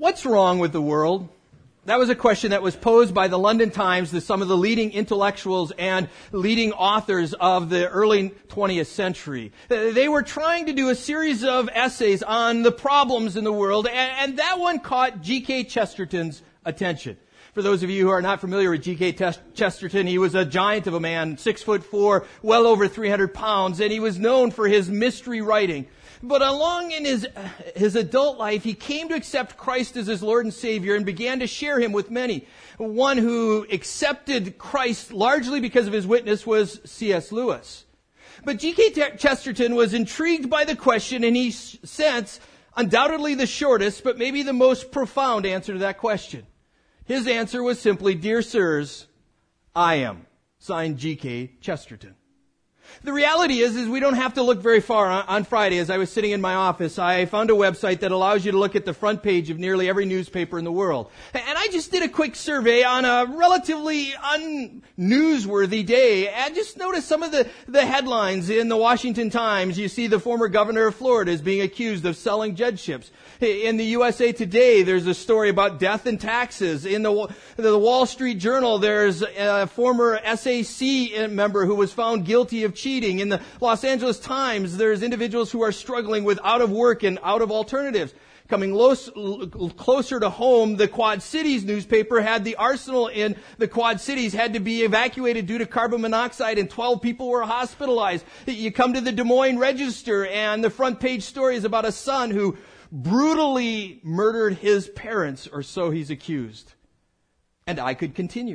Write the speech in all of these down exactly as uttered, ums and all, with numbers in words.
What's wrong with the world? That was a question that was posed by the London Times to some of the leading intellectuals and leading authors of the early twentieth century. They were trying to do a series of essays on the problems in the world, and that one caught G K Chesterton's attention. For those of you who are not familiar with G K Chesterton, he was a giant of a man, six foot four, well over three hundred pounds, and he was known for his mystery writing. But along in his his adult life, he came to accept Christ as his Lord and Savior and began to share him with many. One who accepted Christ largely because of his witness was C S Lewis. But G K Chesterton was intrigued by the question, and he sent undoubtedly the shortest, but maybe the most profound answer to that question. His answer was simply, "Dear sirs, I am." Signed G K Chesterton. The reality is, is we don't have to look very far. On Friday, as I was sitting in my office, I found a website that allows you to look at the front page of nearly every newspaper in the world. And I just did a quick survey on a relatively un-newsworthy day, and just noticed some of the, the headlines in the Washington Times. You see the former governor of Florida is being accused of selling judgeships. In the U S A Today, there's a story about death and taxes. In the, the Wall Street Journal, there's a former S A C member who was found guilty of cheating. In the Los Angeles Times, there's individuals who are struggling with out of work and out of alternatives. Coming closer to home, the Quad Cities newspaper had the arsenal in the Quad Cities had to be evacuated due to carbon monoxide, and twelve people were hospitalized. You come to the Des Moines Register, and the front page story is about a son who brutally murdered his parents, or so he's accused. And I could continue.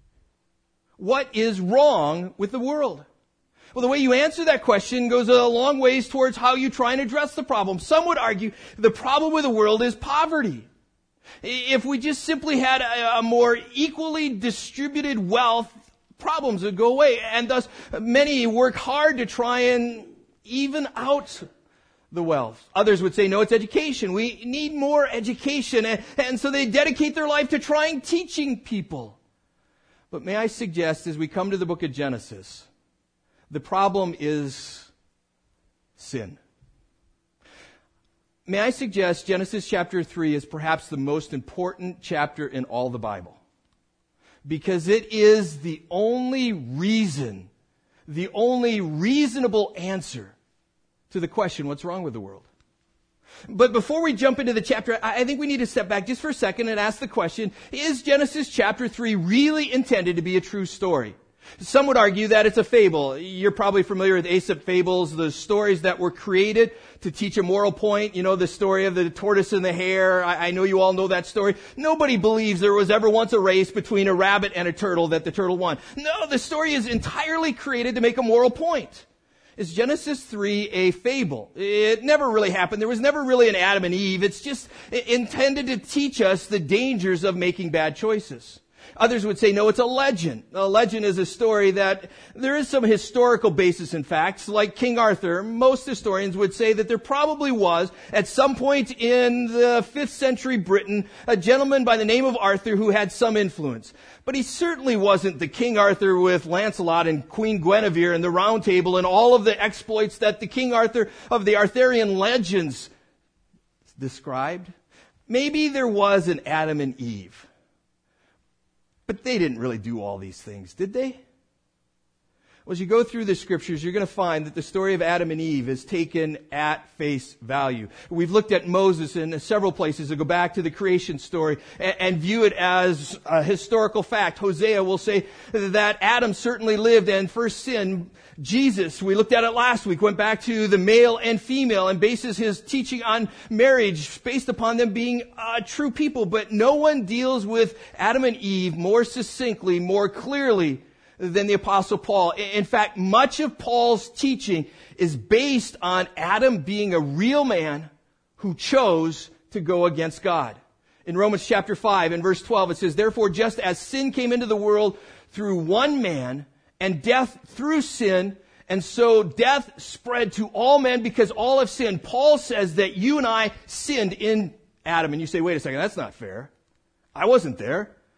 What is wrong with the world? Well, the way you answer that question goes a long ways towards how you try and address the problem. Some would argue the problem with the world is poverty. If we just simply had a, a more equally distributed wealth, problems would go away. And thus, many work hard to try and even out the wealth. Others would say, no, it's education. We need more education. And, and so they dedicate their life to trying teaching people. But may I suggest, as we come to the book of Genesis, the problem is sin. May I suggest Genesis chapter three is perhaps the most important chapter in all the Bible. Because it is the only reason, the only reasonable answer to the question, what's wrong with the world? But before we jump into the chapter, I think we need to step back just for a second and ask the question, is Genesis chapter three really intended to be a true story? Some would argue that it's a fable. You're probably familiar with Aesop fables, the stories that were created to teach a moral point. You know, the story of the tortoise and the hare. I, I know you all know that story. Nobody believes there was ever once a race between a rabbit and a turtle that the turtle won. No, the story is entirely created to make a moral point. Is Genesis three a fable? It never really happened. There was never really an Adam and Eve. It's just intended to teach us the dangers of making bad choices. Others would say, no, it's a legend. A legend is a story that there is some historical basis in facts. Like King Arthur, most historians would say that there probably was, at some point in the fifth century Britain, a gentleman by the name of Arthur who had some influence. But he certainly wasn't the King Arthur with Lancelot and Queen Guinevere and the Round Table and all of the exploits that the King Arthur of the Arthurian legends described. Maybe there was an Adam and Eve. But they didn't really do all these things, did they? Well, as you go through the scriptures, you're going to find that the story of Adam and Eve is taken at face value. We've looked at Moses in several places to go back to the creation story and, and view it as a historical fact. Hosea will say that Adam certainly lived and first sinned. Jesus, we looked at it last week, went back to the male and female and bases his teaching on marriage based upon them being uh, true people. But no one deals with Adam and Eve more succinctly, more clearly than the Apostle Paul. In fact, much of Paul's teaching is based on Adam being a real man who chose to go against God. In Romans chapter five and verse twelve, it says, therefore, just as sin came into the world through one man, and death through sin, and so death spread to all men because all have sinned. Paul says that you and I sinned in Adam. And you say, wait a second, that's not fair. I wasn't there.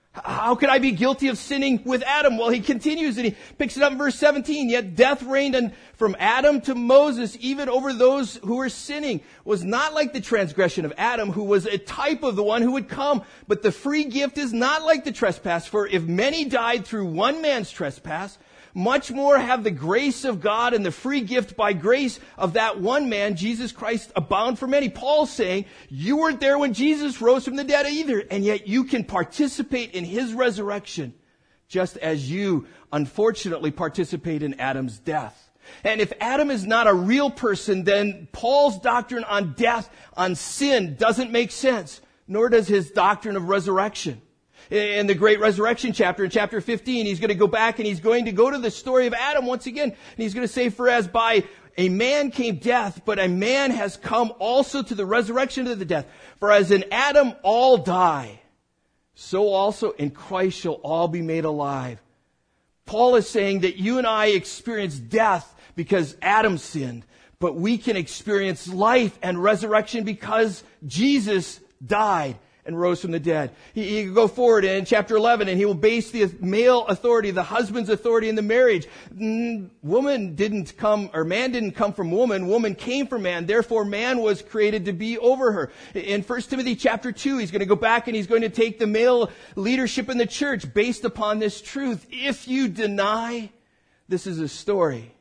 How could I be guilty of sinning with Adam? Well, he continues and he picks it up in verse seventeen. Yet death reigned and from Adam to Moses, even over those who were sinning, was not like the transgression of Adam, who was a type of the one who would come. But the free gift is not like the trespass. For if many died through one man's trespass, much more have the grace of God and the free gift by grace of that one man, Jesus Christ, abound for many. Paul's saying, you weren't there when Jesus rose from the dead either, and yet you can participate in his resurrection, just as you, unfortunately, participate in Adam's death. And if Adam is not a real person, then Paul's doctrine on death, on sin, doesn't make sense, nor does his doctrine of resurrection. In the great resurrection chapter, in chapter fifteen, he's going to go back and he's going to go to the story of Adam once again. And he's going to say, for as by a man came death, but a man has come also to the resurrection of the death. For as in Adam all die, so also in Christ shall all be made alive. Paul is saying that you and I experience death because Adam sinned, but we can experience life and resurrection because Jesus died and rose from the dead. He, he can go forward in chapter eleven and he will base the male authority, the husband's authority in the marriage. Mm, woman didn't come, or man didn't come from woman. Woman came from man. Therefore, man was created to be over her. In First Timothy chapter two, he's going to go back and he's going to take the male leadership in the church based upon this truth. If you deny, this is a story,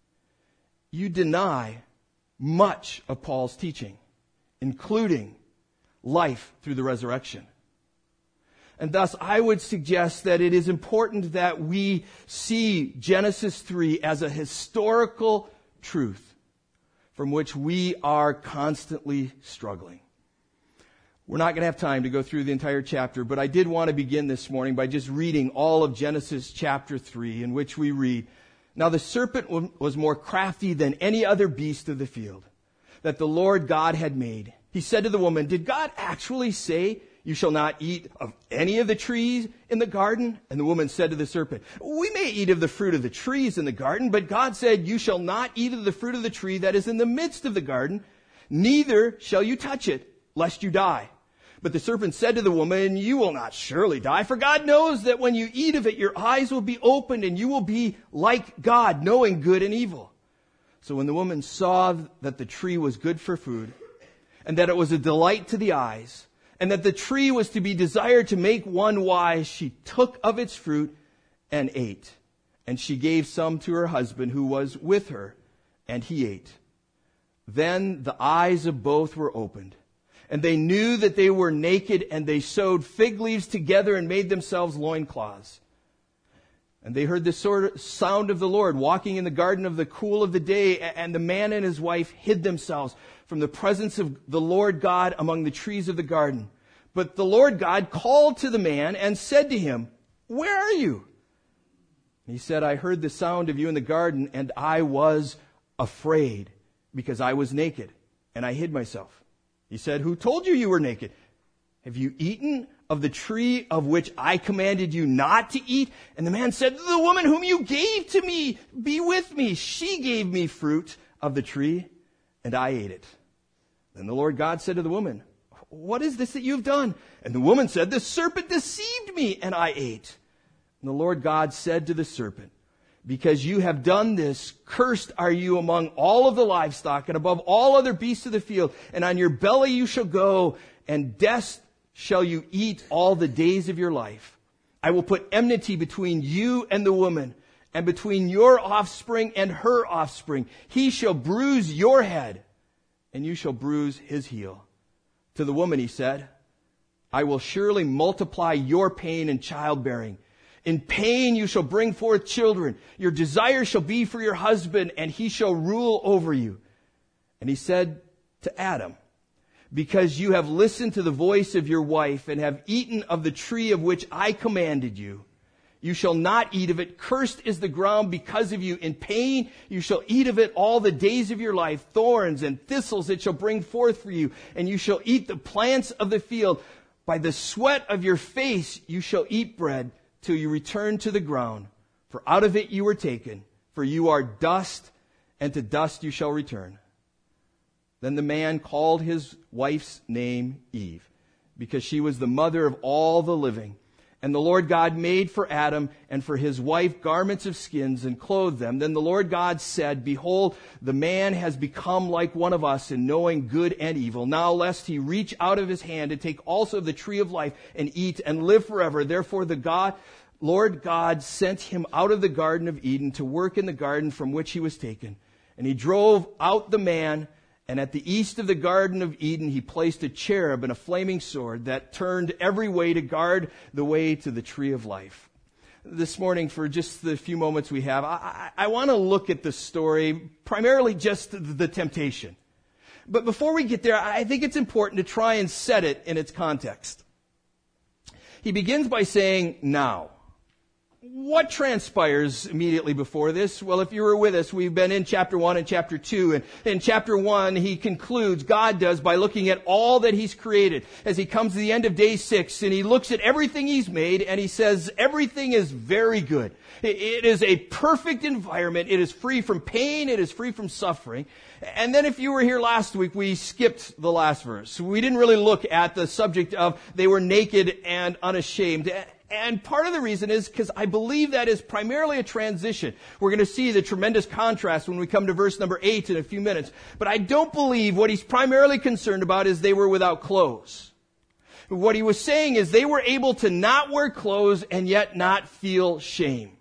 you deny much of Paul's teaching, including life through the resurrection. And thus, I would suggest that it is important that we see Genesis three as a historical truth from which we are constantly struggling. We're not going to have time to go through the entire chapter, but I did want to begin this morning by just reading all of Genesis chapter three, in which we read, now the serpent was more crafty than any other beast of the field that the Lord God had made. He said to the woman, did God actually say, you shall not eat of any of the trees in the garden? And the woman said to the serpent, we may eat of the fruit of the trees in the garden, but God said, you shall not eat of the fruit of the tree that is in the midst of the garden, neither shall you touch it, lest you die. But the serpent said to the woman, you will not surely die, for God knows that when you eat of it, your eyes will be opened, and you will be like God, knowing good and evil. So when the woman saw that the tree was good for food, and that it was a delight to the eyes, and that the tree was to be desired to make one wise, she took of its fruit and ate. And she gave some to her husband who was with her, and he ate. Then the eyes of both were opened, and they knew that they were naked, and they sewed fig leaves together and made themselves loincloths. And they heard the sort of sound of the Lord walking in the garden of the cool of the day, and the man and his wife hid themselves from the presence of the Lord God among the trees of the garden. But the Lord God called to the man and said to him, where are you? And he said, I heard the sound of you in the garden, and I was afraid because I was naked, and I hid myself. He said, who told you you were naked? Have you eaten of the tree of which I commanded you not to eat? And the man said, the woman whom you gave to me, be with me. She gave me fruit of the tree, and I ate it. Then the Lord God said to the woman, what is this that you have done? And the woman said, the serpent deceived me, and I ate. And the Lord God said to the serpent, because you have done this, cursed are you among all of the livestock and above all other beasts of the field. And on your belly you shall go, and death shall you eat all the days of your life. I will put enmity between you and the woman, and between your offspring and her offspring. He shall bruise your head, and you shall bruise his heel. To the woman he said, I will surely multiply your pain in childbearing. In pain you shall bring forth children. Your desire shall be for your husband, and he shall rule over you. And he said to Adam, because you have listened to the voice of your wife and have eaten of the tree of which I commanded you, you shall not eat of it. Cursed is the ground because of you. In pain you shall eat of it all the days of your life. Thorns and thistles it shall bring forth for you, and you shall eat the plants of the field. By the sweat of your face you shall eat bread till you return to the ground. For out of it you were taken, for you are dust, and to dust you shall return. Then the man called his wife's name Eve, because she was the mother of all the living. And the Lord God made for Adam and for his wife garments of skins and clothed them. Then the Lord God said, Behold, the man has become like one of us in knowing good and evil. Now lest he reach out of his hand and take also of the tree of life and eat and live forever. Therefore the God, Lord God sent him out of the Garden of Eden to work in the garden from which he was taken. And he drove out the man, and at the east of the Garden of Eden he placed a cherub and a flaming sword that turned every way to guard the way to the tree of life. This morning, for just the few moments we have, I, I, I want to look at the story, primarily just the temptation. But before we get there, I think it's important to try and set it in its context. He begins by saying, now. What transpires immediately before this? Well, if you were with us, we've been in chapter one and chapter two. And in chapter one, he concludes, God does, by looking at all that he's created as he comes to the end of day six. And he looks at everything he's made and he says, everything is very good. It is a perfect environment. It is free from pain. It is free from suffering. And then if you were here last week, we skipped the last verse. We didn't really look at the subject of they were naked and unashamed. And part of the reason is because I believe that is primarily a transition. We're going to see the tremendous contrast when we come to verse number eight in a few minutes. But I don't believe what he's primarily concerned about is they were without clothes. What he was saying is they were able to not wear clothes and yet not feel shame.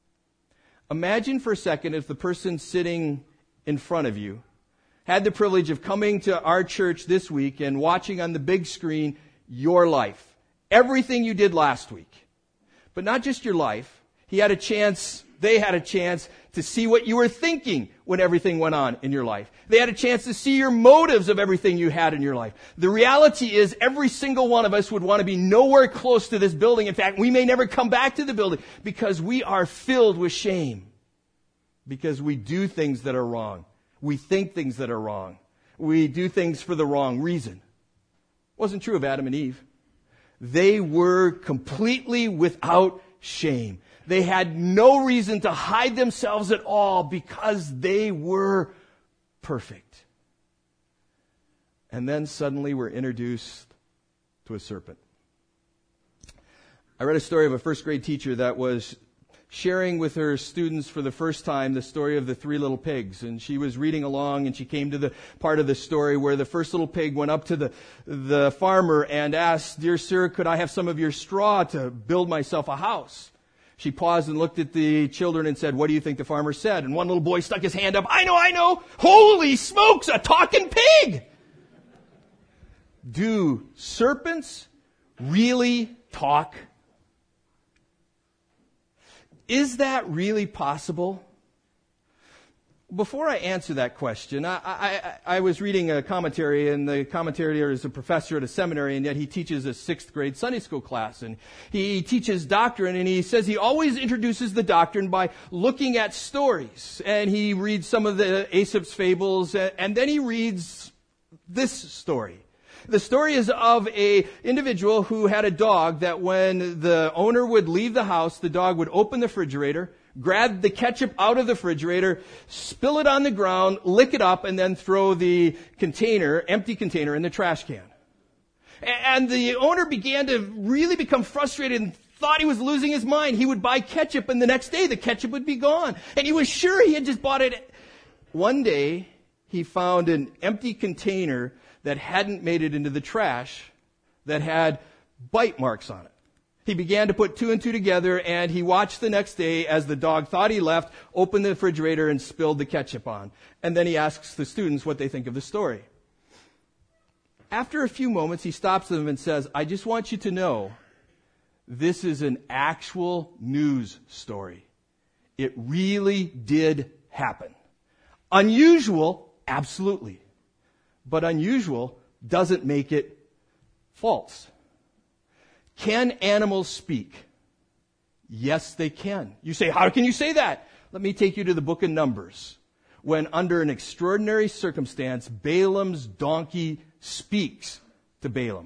Imagine for a second if the person sitting in front of you had the privilege of coming to our church this week and watching on the big screen your life. Everything you did last week. But not just your life. He had a chance, they had a chance to see what you were thinking when everything went on in your life. They had a chance to see your motives of everything you had in your life. The reality is every single one of us would want to be nowhere close to this building. In fact, we may never come back to the building because we are filled with shame. Because we do things that are wrong. We think things that are wrong. We do things for the wrong reason. It wasn't true of Adam and Eve. They were completely without shame. They had no reason to hide themselves at all because they were perfect. And then suddenly we're introduced to a serpent. I read a story of a first grade teacher that was sharing with her students for the first time the story of the three little pigs. And she was reading along and she came to the part of the story where the first little pig went up to the, the farmer and asked, "Dear sir, could I have some of your straw to build myself a house?" She paused and looked at the children and said, "What do you think the farmer said?" And one little boy stuck his hand up. "I know, I know. Holy smokes, a talking pig!" Do serpents really talk? Is that really possible? Before I answer that question, I, I, I was reading a commentary, and the commentator is a professor at a seminary, and yet he teaches a sixth grade Sunday school class. And he teaches doctrine, and he says he always introduces the doctrine by looking at stories. And he reads some of the Aesop's fables, and then he reads this story. The story is of a individual who had a dog that when the owner would leave the house, the dog would open the refrigerator, grab the ketchup out of the refrigerator, spill it on the ground, lick it up, and then throw the container, empty container, in the trash can. And the owner began to really become frustrated and thought he was losing his mind. He would buy ketchup, and the next day the ketchup would be gone. And he was sure he had just bought it. One day, he found an empty container that hadn't made it into the trash, that had bite marks on it. He began to put two and two together, and he watched the next day as the dog thought he left, opened the refrigerator, and spilled the ketchup on. And then he asks the students what they think of the story. After a few moments, he stops them and says, "I just want you to know, this is an actual news story. It really did happen. Unusual, absolutely. But unusual doesn't make it false." Can animals speak? Yes, they can. You say, how can you say that? Let me take you to the book of Numbers, when under an extraordinary circumstance, Balaam's donkey speaks to Balaam.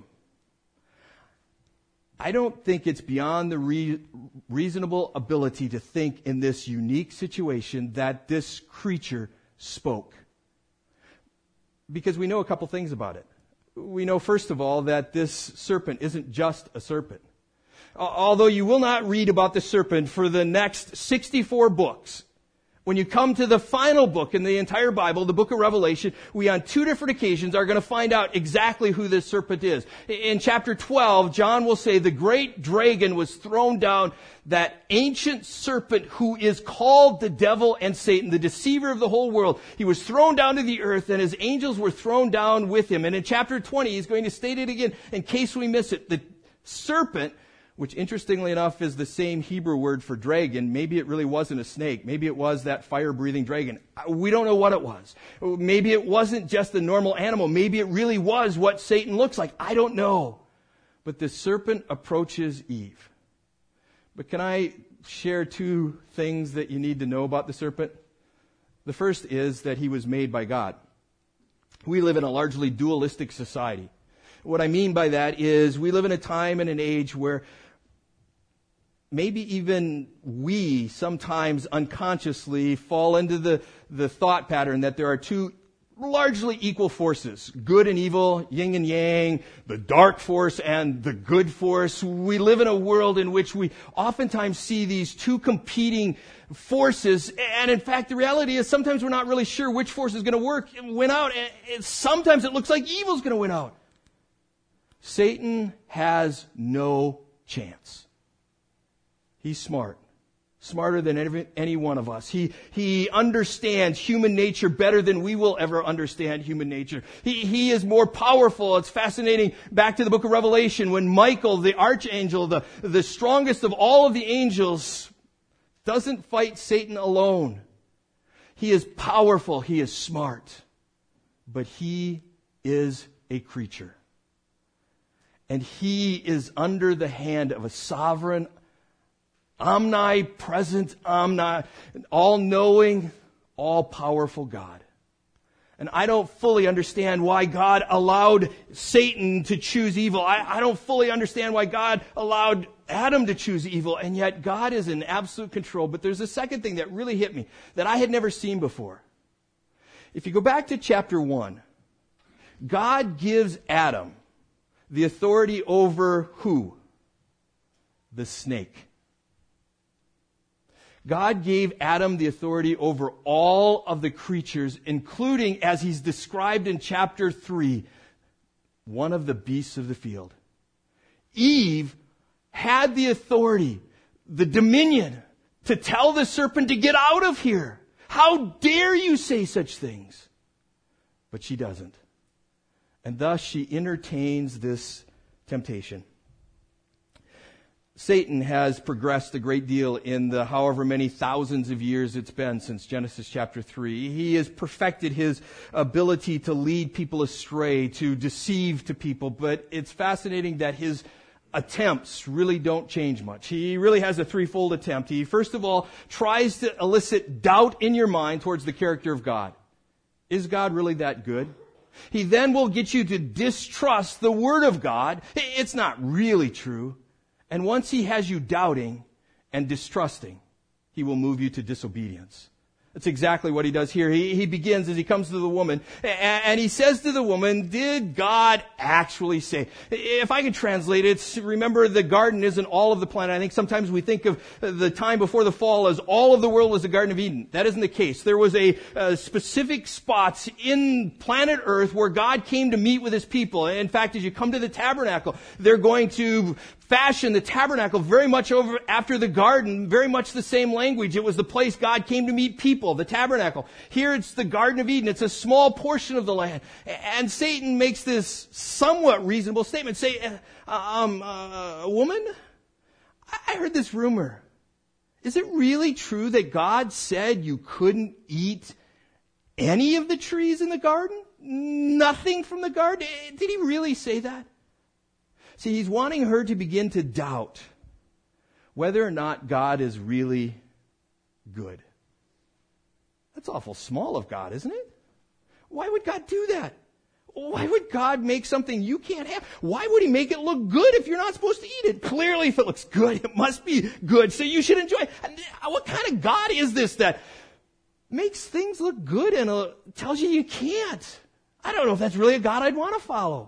I don't think it's beyond the re- reasonable ability to think in this unique situation that this creature spoke. Because we know a couple things about it. We know, first of all, that this serpent isn't just a serpent. Although you will not read about the serpent for the next sixty-four books. When you come to the final book in the entire Bible, the book of Revelation, we on two different occasions are going to find out exactly who this serpent is. In chapter twelve, John will say the great dragon was thrown down, that ancient serpent who is called the devil and Satan, the deceiver of the whole world. He was thrown down to the earth and his angels were thrown down with him. And in chapter twenty, he's going to state it again in case we miss it. The serpent, which interestingly enough is the same Hebrew word for dragon. Maybe it really wasn't a snake. Maybe it was that fire-breathing dragon. We don't know what it was. Maybe it wasn't just a normal animal. Maybe it really was what Satan looks like. I don't know. But the serpent approaches Eve. But can I share two things that you need to know about the serpent? The first is that he was made by God. We live in a largely dualistic society. What I mean by that is we live in a time and an age where maybe even we sometimes unconsciously fall into the, the thought pattern that there are two largely equal forces, good and evil, yin and yang, the dark force and the good force. We live in a world in which we oftentimes see these two competing forces, and in fact the reality is sometimes we're not really sure which force is going to work and win out, and sometimes it looks like evil's going to win out. Satan has no chance. He's smart. Smarter than every, any one of us. He, he understands human nature better than we will ever understand human nature. He, he is more powerful. It's fascinating. Back to the book of Revelation, when Michael, the archangel, the, the strongest of all of the angels, doesn't fight Satan alone. He is powerful. He is smart. But he is a creature. And he is under the hand of a sovereign, omnipresent, omni, all-knowing, all-powerful God. And I don't fully understand why God allowed Satan to choose evil. I, I don't fully understand why God allowed Adam to choose evil. And yet God is in absolute control. But there's a second thing that really hit me that I had never seen before. If you go back to chapter one, God gives Adam the authority over who? The snake. God gave Adam the authority over all of the creatures, including, as he's described in chapter three, one of the beasts of the field. Eve had the authority, the dominion, to tell the serpent to get out of here. How dare you say such things? But she doesn't. And thus she entertains this temptation. Satan has progressed a great deal in the however many thousands of years it's been since Genesis chapter three. He has perfected his ability to lead people astray, to deceive to people, but it's fascinating that his attempts really don't change much. He really has a threefold attempt. He, first of all, tries to elicit doubt in your mind towards the character of God. Is God really that good? He then will get you to distrust the Word of God. It's not really true. And once he has you doubting and distrusting, he will move you to disobedience. That's exactly what he does here. He, he begins as he comes to the woman, and, and he says to the woman, did God actually say? If I could translate it, remember the garden isn't all of the planet. I think sometimes we think of the time before the fall as all of the world was the Garden of Eden. That isn't the case. There was a, a specific spots in planet Earth where God came to meet with his people. In fact, as you come to the tabernacle, they're going to fashion the tabernacle very much over after the garden, very much the same language. It was the place God came to meet people, the tabernacle. Here it's the Garden of Eden. It's a small portion of the land. And Satan makes this somewhat reasonable statement. Say, uh, um, uh, woman, I heard this rumor. Is it really true that God said you couldn't eat any of the trees in the garden? Nothing from the garden? Did he really say that? See, he's wanting her to begin to doubt whether or not God is really good. That's awful small of God, isn't it? Why would God do that? Why would God make something you can't have? Why would he make it look good if you're not supposed to eat it? Clearly, if it looks good, it must be good, so you should enjoy it. What kind of God is this that makes things look good and uh, tells you you can't? I don't know if that's really a God I'd want to follow.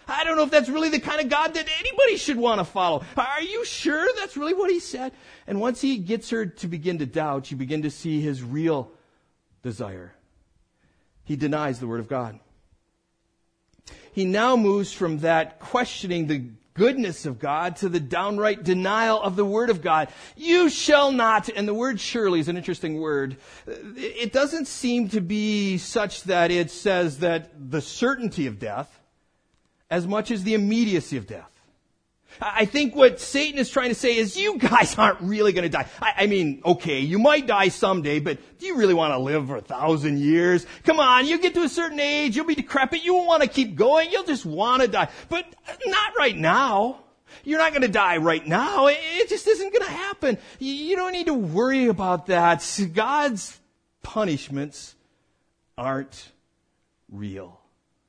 I don't know if that's really the kind of God that anybody should want to follow. Are you sure that's really what he said? And once he gets her to begin to doubt, you begin to see his real desire. He denies the word of God. He now moves from that questioning the goodness of God to the downright denial of the word of God. You shall not, and the word surely is an interesting word. It doesn't seem to be such that it says that the certainty of death as much as the immediacy of death. I think what Satan is trying to say is, you guys aren't really going to die. I, I mean, okay, you might die someday, but do you really want to live for a thousand years? Come on, you get to a certain age, you'll be decrepit, you won't want to keep going, you'll just want to die. But not right now. You're not going to die right now. It, it just isn't going to happen. You, you don't need to worry about that. God's punishments aren't real.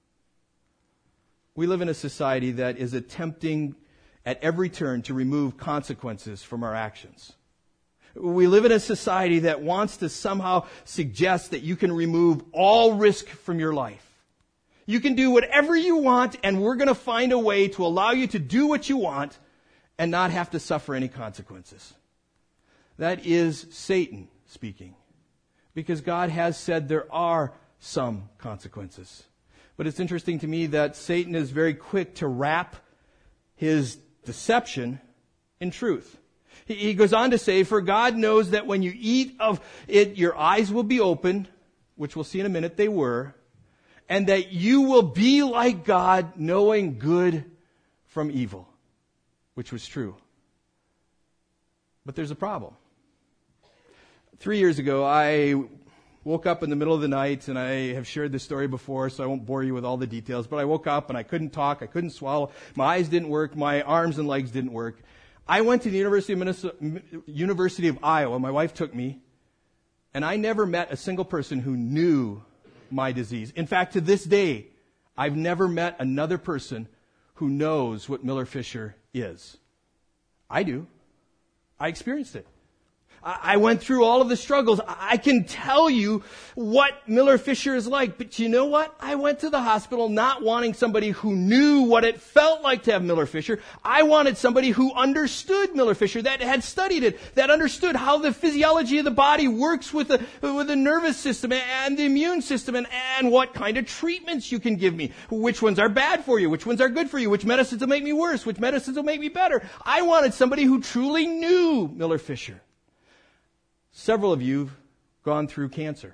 We live in a society that is attempting at every turn to remove consequences from our actions. We live in a society that wants to somehow suggest that you can remove all risk from your life. You can do whatever you want, and we're going to find a way to allow you to do what you want and not have to suffer any consequences. That is Satan speaking, because God has said there are some consequences. But it's interesting to me that Satan is very quick to wrap his deception in truth. He goes on to say, for God knows that when you eat of it, your eyes will be opened, which we'll see in a minute they were, and that you will be like God, knowing good from evil, which was true. But there's a problem. Three years ago, I woke up in the middle of the night, and I have shared this story before, so I won't bore you with all the details, but I woke up and I couldn't talk, I couldn't swallow, my eyes didn't work, my arms and legs didn't work. I went to the University of Minnesota, University of Iowa, my wife took me, and I never met a single person who knew my disease. In fact, to this day, I've never met another person who knows what Miller-Fisher is. I do. I experienced it. I went through all of the struggles. I can tell you what Miller-Fisher is like. But you know what? I went to the hospital not wanting somebody who knew what it felt like to have Miller-Fisher. I wanted somebody who understood Miller-Fisher, that had studied it, that understood how the physiology of the body works with the, with the nervous system and the immune system, and, and what kind of treatments you can give me. Which ones are bad for you? Which ones are good for you? Which medicines will make me worse? Which medicines will make me better? I wanted somebody who truly knew Miller-Fisher. Several of you have gone through cancer.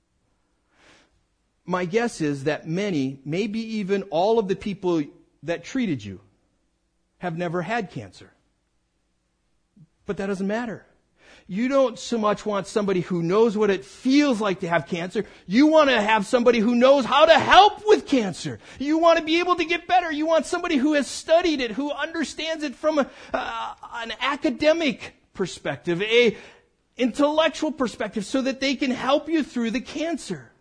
My guess is that many, maybe even all of the people that treated you, have never had cancer. But that doesn't matter. You don't so much want somebody who knows what it feels like to have cancer. You want to have somebody who knows how to help with cancer. You want to be able to get better. You want somebody who has studied it, who understands it from a, uh, an academic perspective, a intellectual perspective, so that they can help you through the cancer.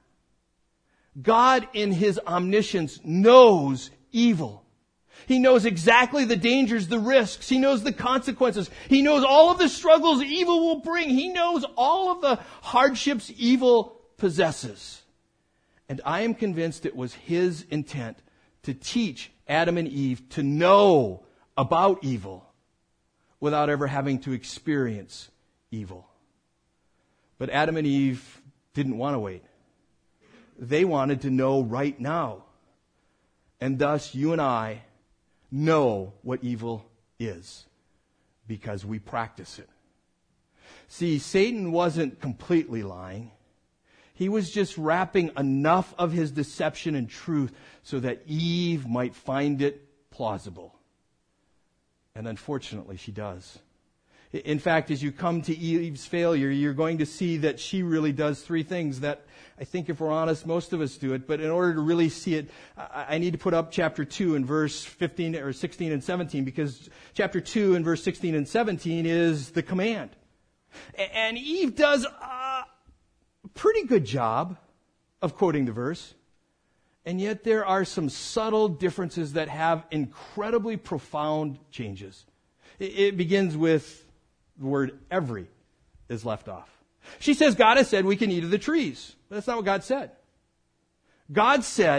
God, in His omniscience, knows evil. He knows exactly the dangers, the risks. He knows the consequences. He knows all of the struggles evil will bring. He knows all of the hardships evil possesses. And I am convinced it was His intent to teach Adam and Eve to know about evil without ever having to experience evil. But Adam and Eve didn't want to wait. They wanted to know right now. And thus you and I know what evil is because we practice it. See, Satan wasn't completely lying. He was just wrapping enough of his deception in truth so that Eve might find it plausible. And unfortunately, she does. In fact, as you come to Eve's failure, you're going to see that she really does three things that I think, if we're honest, most of us do it. But in order to really see it, I need to put up chapter two and verse fifteen or sixteen and seventeen, because chapter two and verse sixteen and seventeen is the command. And Eve does a pretty good job of quoting the verse. And yet there are some subtle differences that have incredibly profound changes. It begins with the word every is left off. She says, God has said we can eat of the trees. But that's not what God said. God said,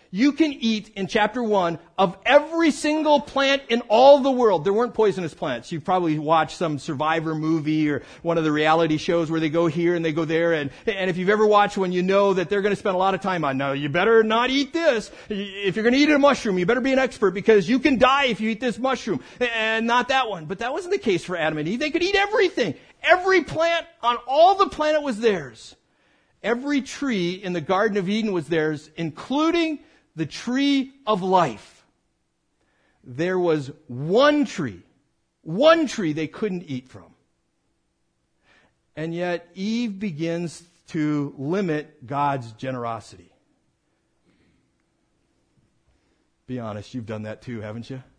You can eat, in chapter one, of every single plant in all the world. There weren't poisonous plants. You've probably watched some Survivor movie or one of the reality shows where they go here and they go there. And, and if you've ever watched one, you know that they're going to spend a lot of time on, no, you better not eat this. If you're going to eat a mushroom, you better be an expert because you can die if you eat this mushroom. And not that one. But that wasn't the case for Adam and Eve. They could eat everything. Every plant on all the planet was theirs. Every tree in the Garden of Eden was theirs, including the tree of life. There was one tree, one tree they couldn't eat from. And yet Eve begins to limit God's generosity. Be honest, you've done that too, haven't you?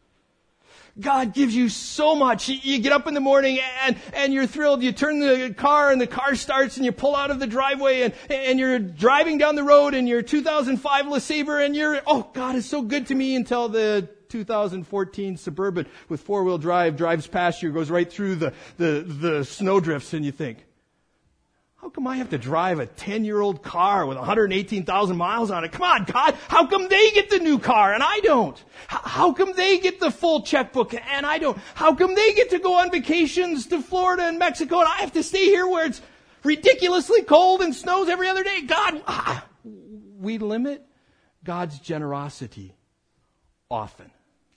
God gives you so much. You get up in the morning and, and you're thrilled. You turn the car and the car starts and you pull out of the driveway and, and you're driving down the road in your two thousand five LeSabre and you're, oh, God is so good to me, until the two thousand fourteen Suburban with four-wheel drive drives past you, goes right through the, the, the snowdrifts, and you think, how come I have to drive a ten-year-old car with one hundred eighteen thousand miles on it? Come on, God. How come they get the new car and I don't? How come they get the full checkbook and I don't? How come they get to go on vacations to Florida and Mexico and I have to stay here where it's ridiculously cold and snows every other day? God, ah, we limit God's generosity often.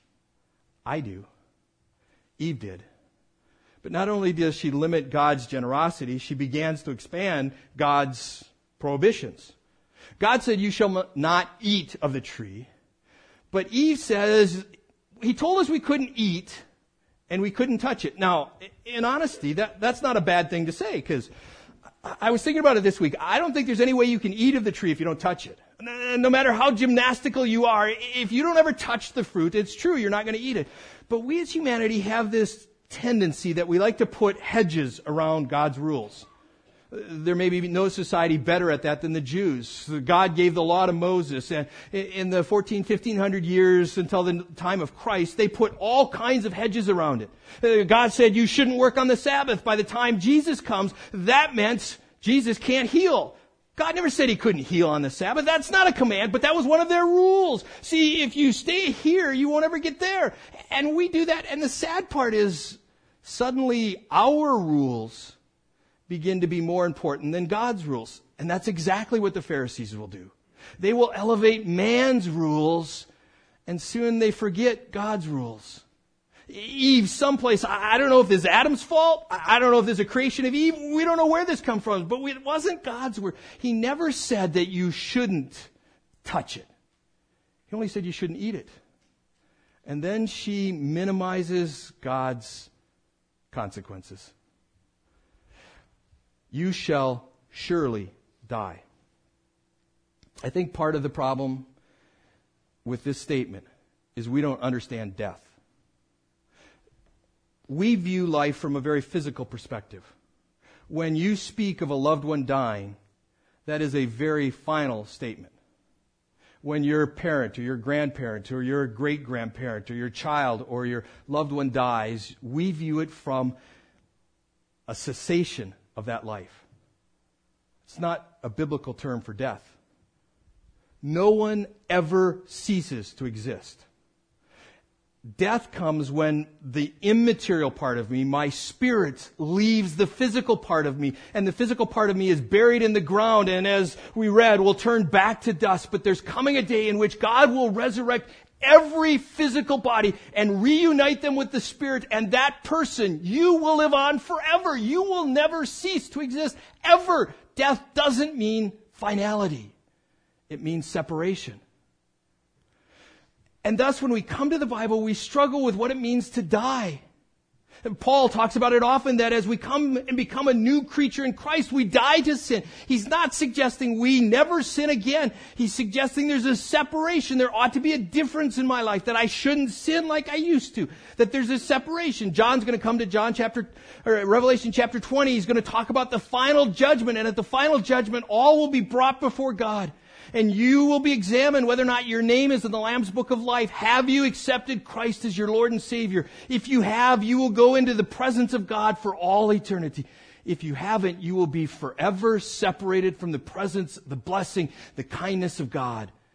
I do. Eve did. But not only does she limit God's generosity, she begins to expand God's prohibitions. God said, you shall not eat of the tree. But Eve says, he told us we couldn't eat and we couldn't touch it. Now, in honesty, that, that's not a bad thing to say, because I was thinking about it this week. I don't think there's any way you can eat of the tree if you don't touch it. No matter how gymnastical you are, if you don't ever touch the fruit, it's true, you're not going to eat it. But we as humanity have this tendency that we like to put hedges around God's rules. There may be no society better at that than the Jews. God gave the law to Moses, and in the fourteen, fifteen hundred years until the time of Christ, they put all kinds of hedges around it. God said you shouldn't work on the Sabbath. By the time Jesus comes, that meant Jesus can't heal. God never said he couldn't heal on the Sabbath. That's not a command, but that was one of their rules. See, if you stay here, you won't ever get there. And we do that. And the sad part is, suddenly our rules begin to be more important than God's rules. And that's exactly what the Pharisees will do. They will elevate man's rules, and soon they forget God's rules. Eve, someplace, I don't know if this is Adam's fault. I don't know if this is a creation of Eve. We don't know where this comes from, but it wasn't God's word. He never said that you shouldn't touch it. He only said you shouldn't eat it. And then she minimizes God's consequences. You shall surely die. I think part of the problem with this statement is we don't understand death. We view life from a very physical perspective. When you speak of a loved one dying, that is a very final statement. When your parent or your grandparent or your great-grandparent or your child or your loved one dies, we view it from a cessation of that life. It's not a biblical term for death. No one ever ceases to exist. Death comes when the immaterial part of me, my spirit, leaves the physical part of me. And the physical part of me is buried in the ground. And as we read, will turn back to dust. But there's coming a day in which God will resurrect every physical body and reunite them with the Spirit. And that person, you will live on forever. You will never cease to exist, ever. Death doesn't mean finality. It means separation. And thus, when we come to the Bible, we struggle with what it means to die. And Paul talks about it often, that as we come and become a new creature in Christ, we die to sin. He's not suggesting we never sin again. He's suggesting there's a separation. There ought to be a difference in my life, that I shouldn't sin like I used to. That there's a separation. John's going to come to John chapter, or Revelation chapter twenty. He's going to talk about the final judgment. And at the final judgment, all will be brought before God. And you will be examined whether or not your name is in the Lamb's Book of Life. Have you accepted Christ as your Lord and Savior? If you have, you will go into the presence of God for all eternity. If you haven't, you will be forever separated from the presence, the blessing, the kindness of God.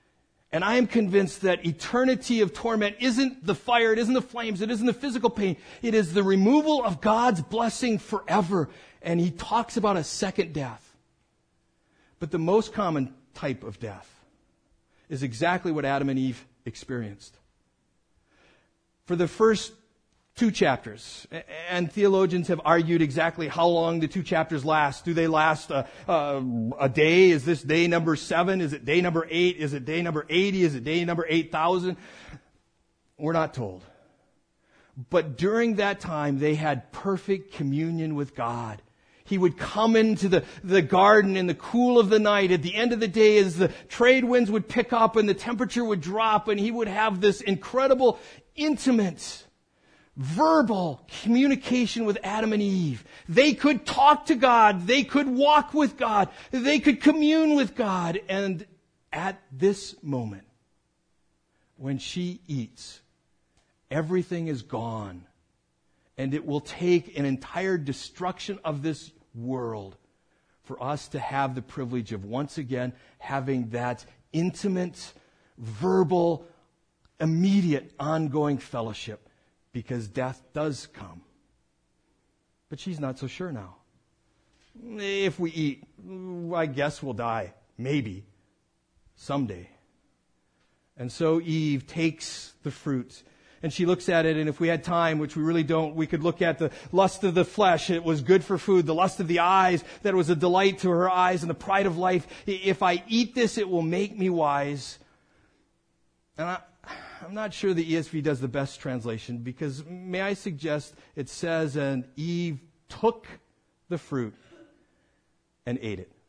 And I am convinced that eternity of torment isn't the fire, it isn't the flames, it isn't the physical pain. It is the removal of God's blessing forever. And he talks about a second death. But the most common type of death is exactly what Adam and Eve experienced. For the first two chapters, and theologians have argued exactly how long the two chapters last. Do they last a, a, a day? Is this day number seven? Is it day number eight? Is it day number eighty? Is it day number eight thousand? We're not told. But during that time, they had perfect communion with God. He would come into the, the garden in the cool of the night at the end of the day as the trade winds would pick up and the temperature would drop, and he would have this incredible, intimate, verbal communication with Adam and Eve. They could talk to God. They could walk with God. They could commune with God. And at this moment, when she eats, everything is gone. And it will take an entire destruction of this world for us to have the privilege of once again having that intimate, verbal, immediate, ongoing fellowship. Because death does come. But she's not so sure now. If we eat, I guess we'll die. Maybe. Someday. And so Eve takes the fruit and she looks at it, and if we had time, which we really don't, we could look at the lust of the flesh. It was good for food. The lust of the eyes, that it was a delight to her eyes, and the pride of life. If I eat this, it will make me wise. And I, I'm not sure the E S V does the best translation, because may I suggest it says, and Eve took the fruit and ate it.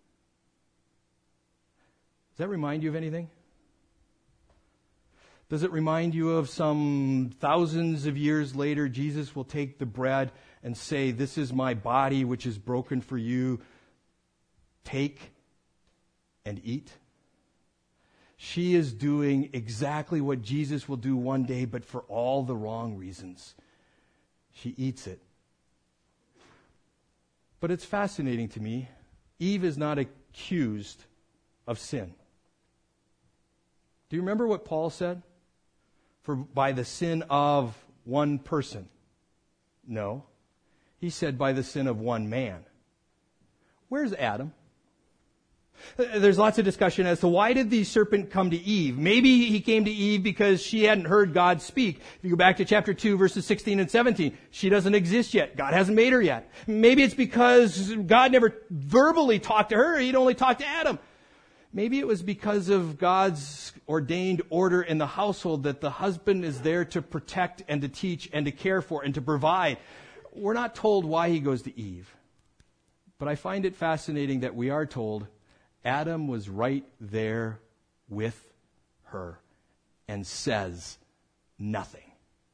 Does that remind you of anything? Does it remind you of some thousands of years later, Jesus will take the bread and say, this is my body which is broken for you. Take and eat. She is doing exactly what Jesus will do one day, but for all the wrong reasons. She eats it. But it's fascinating to me. Eve is not accused of sin. Do you remember what Paul said? For by the sin of one person. No. He said by the sin of one man. Where's Adam? There's lots of discussion as to why did the serpent come to Eve. Maybe he came to Eve because she hadn't heard God speak. If you go back to chapter two, verses sixteen and seventeen, she doesn't exist yet. God hasn't made her yet. Maybe it's because God never verbally talked to her. He'd only talked to Adam. Maybe it was because of God's ordained order in the household that the husband is there to protect and to teach and to care for and to provide. We're not told why he goes to Eve. But I find it fascinating that we are told Adam was right there with her and says nothing.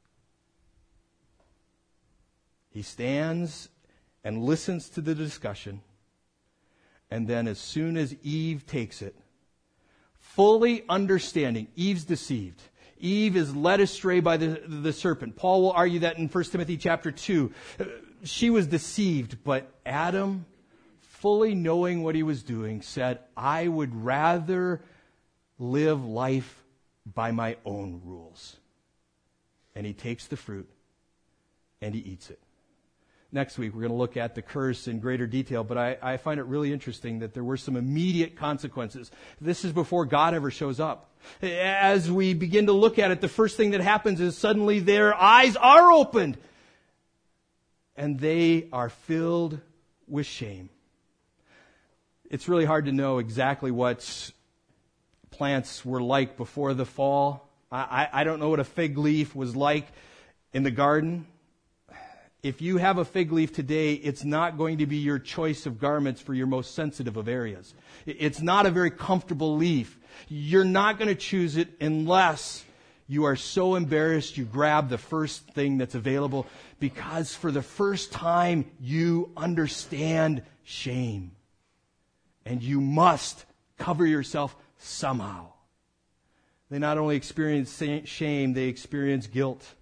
He stands and listens to the discussion. And then as soon as Eve takes it, fully understanding, Eve's deceived. Eve is led astray by the, the serpent. Paul will argue that in First Timothy chapter two. She was deceived, but Adam, fully knowing what he was doing, said, I would rather live life by my own rules. And he takes the fruit and he eats it. Next week, we're going to look at the curse in greater detail, but I, I find it really interesting that there were some immediate consequences. This is before God ever shows up. As we begin to look at it, the first thing that happens is suddenly their eyes are opened, and they are filled with shame. It's really hard to know exactly what plants were like before the fall. I, I don't know what a fig leaf was like in the garden. If you have a fig leaf today, it's not going to be your choice of garments for your most sensitive of areas. It's not a very comfortable leaf. You're not going to choose it unless you are so embarrassed you grab the first thing that's available, because for the first time you understand shame. And you must cover yourself somehow. They not only experience shame, they experience guilt.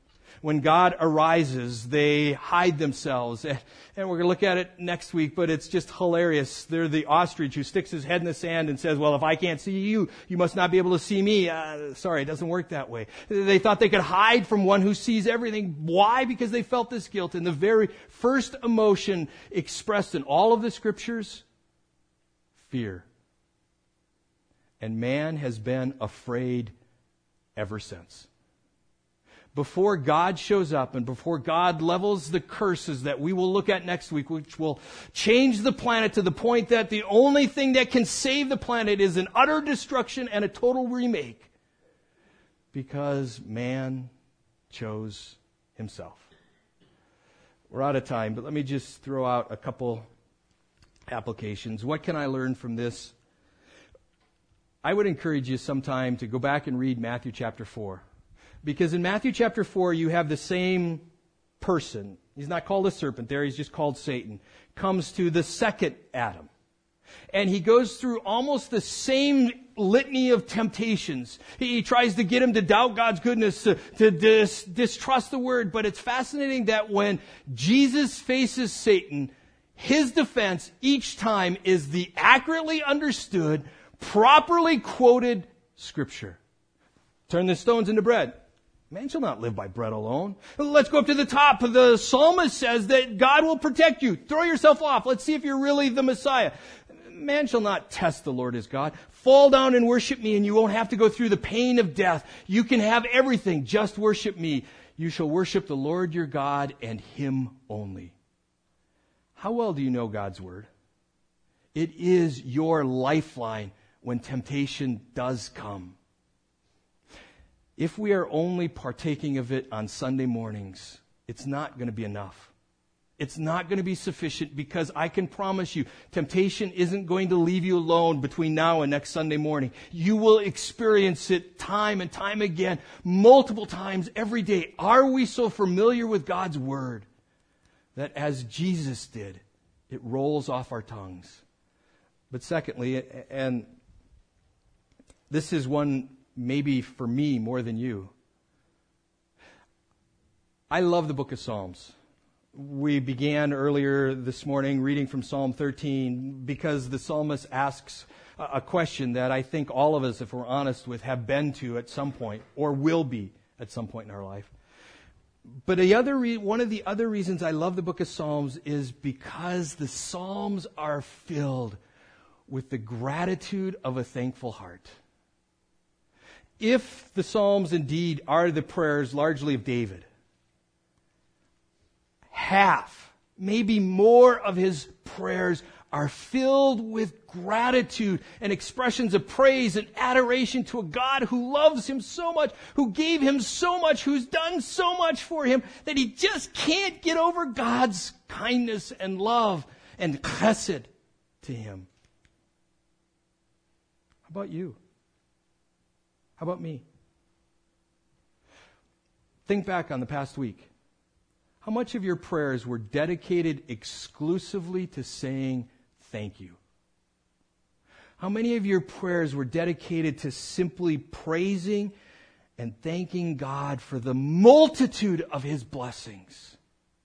when God arises, they hide themselves. And, and we're going to look at it next week, but it's just hilarious. They're the ostrich who sticks his head in the sand and says, well, if I can't see you, you must not be able to see me. Uh, sorry, it doesn't work that way. They thought they could hide from one who sees everything. Why? Because they felt this guilt. And the very first emotion expressed in all of the scriptures, fear. And man has been afraid ever since. Before God shows up and before God levels the curses that we will look at next week, which will change the planet to the point that the only thing that can save the planet is an utter destruction and a total remake, because man chose himself. We're out of time, but let me just throw out a couple applications. What can I learn from this? I would encourage you sometime to go back and read Matthew chapter four. Because in Matthew chapter four, you have the same person. He's not called a serpent there, he's just called Satan. Comes to the second Adam. And he goes through almost the same litany of temptations. He, he tries to get him to doubt God's goodness, to, to dis, distrust the word. But it's fascinating that when Jesus faces Satan, his defense each time is the accurately understood, properly quoted scripture. Turn the stones into bread. Man shall not live by bread alone. Let's go up to the top. The psalmist says that God will protect you. Throw yourself off. Let's see if you're really the Messiah. Man shall not test the Lord his God. Fall down and worship me, and you won't have to go through the pain of death. You can have everything. Just worship me. You shall worship the Lord your God and him only. How well do you know God's word? It is your lifeline when temptation does come. If we are only partaking of it on Sunday mornings, it's not going to be enough. It's not going to be sufficient, because I can promise you, temptation isn't going to leave you alone between now and next Sunday morning. You will experience it time and time again, multiple times every day. Are we so familiar with God's word that as Jesus did, it rolls off our tongues? But secondly, and this is one maybe for me more than you, I love the book of Psalms. We began earlier this morning reading from Psalm thirteen because the psalmist asks a question that I think all of us, if we're honest with, have been to at some point or will be at some point in our life. But the other re- one of the other reasons I love the book of Psalms is because the Psalms are filled with the gratitude of a thankful heart. If the Psalms indeed are the prayers largely of David, half, maybe more of his prayers are filled with gratitude and expressions of praise and adoration to a God who loves him so much, who gave him so much, who's done so much for him, that he just can't get over God's kindness and love and chesed to him. How about you? How about me? Think back on the past week. How much of your prayers were dedicated exclusively to saying thank you? How many of your prayers were dedicated to simply praising and thanking God for the multitude of his blessings?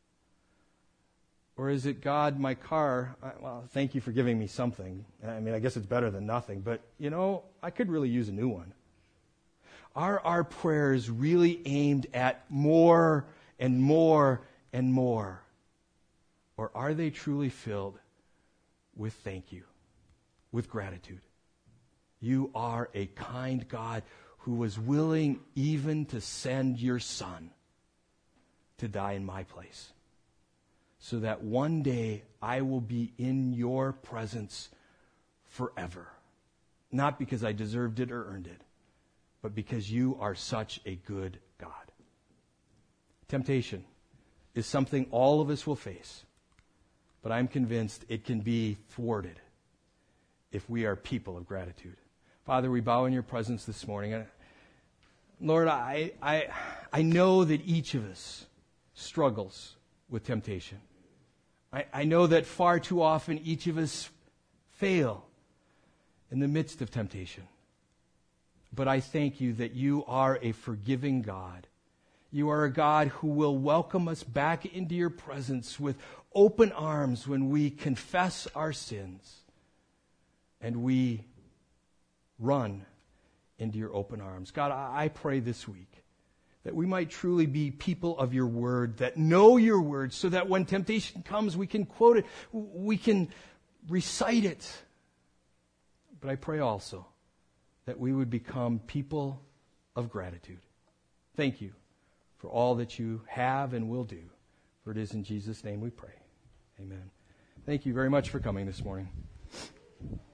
Or is it, God, my car, well, thank you for giving me something. I mean, I guess it's better than nothing, but, you know, I could really use a new one. Are our prayers really aimed at more and more and more? Or are they truly filled with thank you, with gratitude? You are a kind God who was willing even to send your Son to die in my place, so that one day I will be in your presence forever. Not because I deserved it or earned it, but because you are such a good God. Temptation is something all of us will face, but I'm convinced it can be thwarted if we are people of gratitude. Father, we bow in your presence this morning. Lord, I, I, I know that each of us struggles with temptation. I, I know that far too often each of us fail in the midst of temptation. But I thank you that you are a forgiving God. You are a God who will welcome us back into your presence with open arms when we confess our sins and we run into your open arms. God, I pray this week that we might truly be people of your word, that know your word, so that when temptation comes, we can quote it, we can recite it. But I pray also that we would become people of gratitude. Thank you for all that you have and will do. For it is in Jesus' name we pray. Amen. Thank you very much for coming this morning.